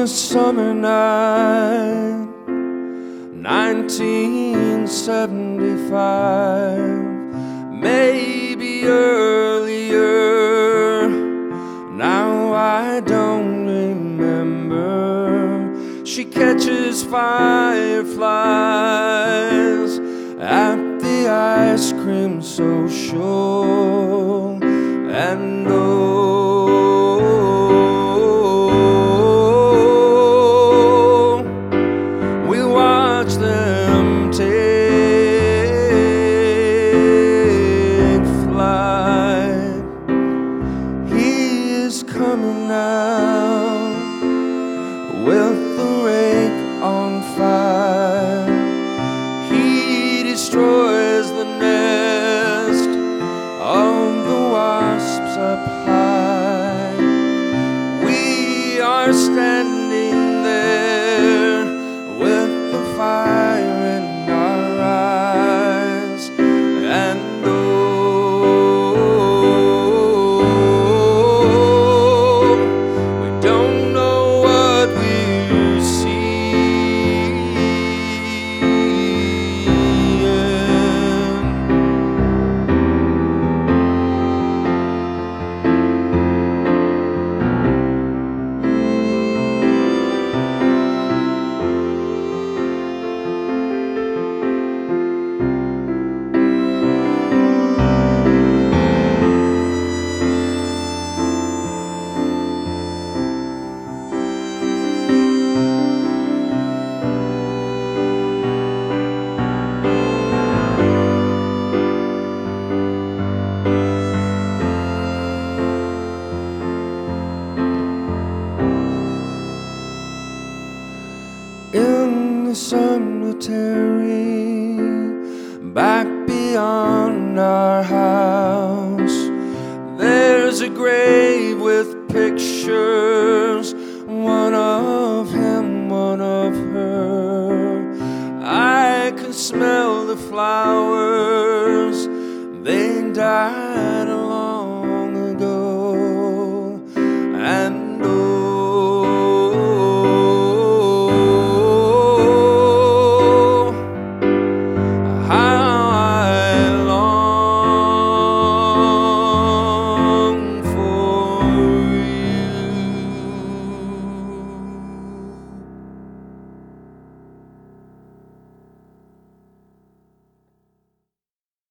a summer night, 1975, maybe earlier. Now I don't remember. She catches fireflies at the ice cream social, and we watch them take flight. He is coming now with the rake on fire. He destroys the nest of the wasps up high. We are standing there with the fire in our eyes, and we don't know what we see. In the cemetery, back beyond our house, there's a grave with pictures, one of him, one of her. I can smell the flowers, they died alone.